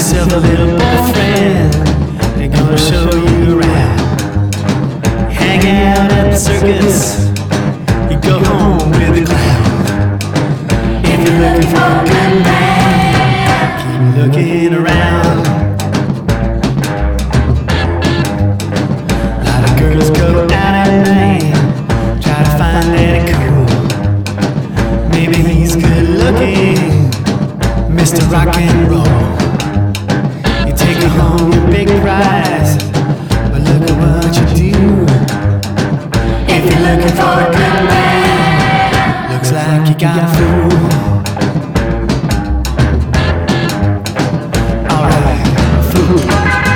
yourself a little boyfriend. They're gonna show you around. Hang out at the circus, you go home with a clown. If you're looking for a good man, keep looking around. A lot of girls go out at night, try to find that cool. Maybe he's good looking, Mr. Rock and Roll. You take home your big prize, but look at what you do. If you're looking for a good man, looks like you got a fool. Alright, fool.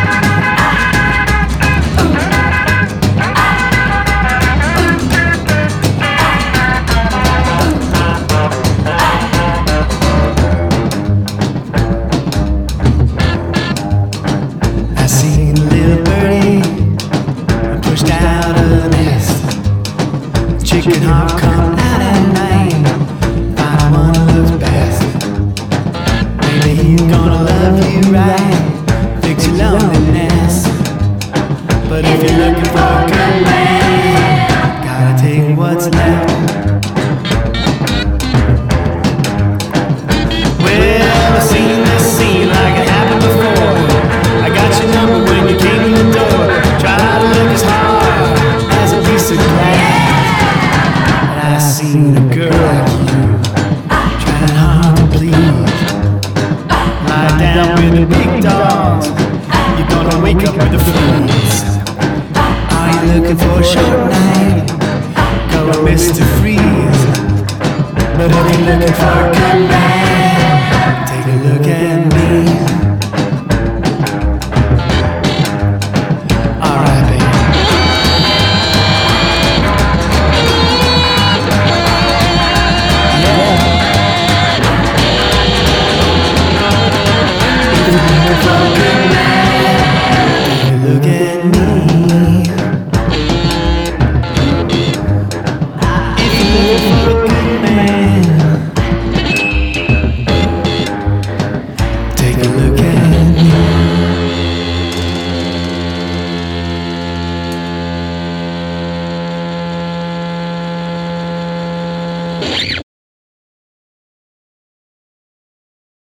I seen a little birdie pushed out of the nest. Chicken hawk come out at night, find one who looks best. Maybe he's gonna love you right, fix your loneliness. But if you're looking for a good man, gotta take what's left. Well, I've seen this scene like it happened before. I got your number when you came in the door. Try to look as hard as a piece of glass. But I seen a girl like you, trying hard to please. Lie down with the big dogs, you're gonna wake up with the fleas. Are you looking for a short night? Go with Mr. Freeze. But if you're looking for a good man,